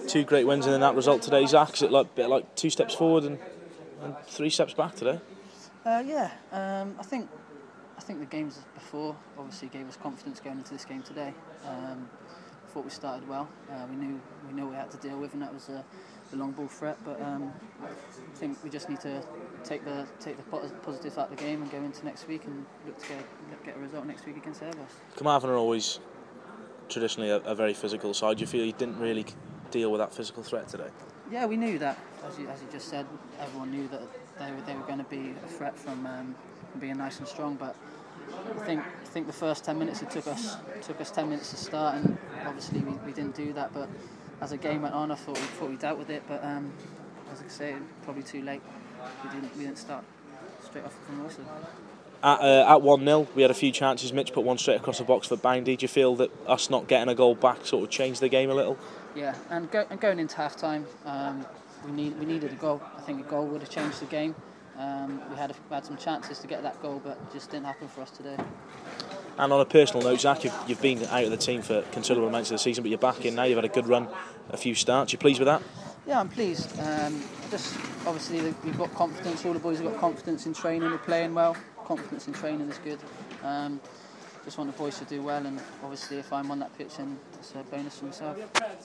Two great wins and in that result today, Zach. Is it like 2 steps forward and 3 steps back today? I think the games before obviously gave us confidence going into this game today. Thought we started well. We knew what we had to deal with, and that was the long ball threat. But I think we just need to take the positives out of the game and go into next week and look to get a result next week against Airbus. Carmarthen are always traditionally a very physical side. Do you feel you didn't really deal with that physical threat today? Yeah, we knew that. As you just said, everyone knew that they were going to be a threat from being nice and strong. But I think the first 10 minutes it took us 10 minutes to start, and obviously we didn't do that. But as the game went on, I thought we dealt with it. But as I say, probably too late. We didn't start straight off from Wilson. At 1-0, we had a few chances. Mitch put one straight across the box for Boundy. Do you feel that us not getting a goal back sort of changed the game a little? Yeah, and going into half time, we needed a goal. I think a goal would have changed the game. We had some chances to get that goal, but it just didn't happen for us today. And on a personal note, Zach, you've been out of the team for considerable amounts of the season, but you're back in now. You've had a good run, a few starts. You pleased with that? Yeah, I'm pleased. Just obviously we've got confidence. All the boys have got confidence in training. We're playing well. Confidence in training is good. Just want the boys to do well, and obviously if I'm on that pitch, then it's a bonus for myself.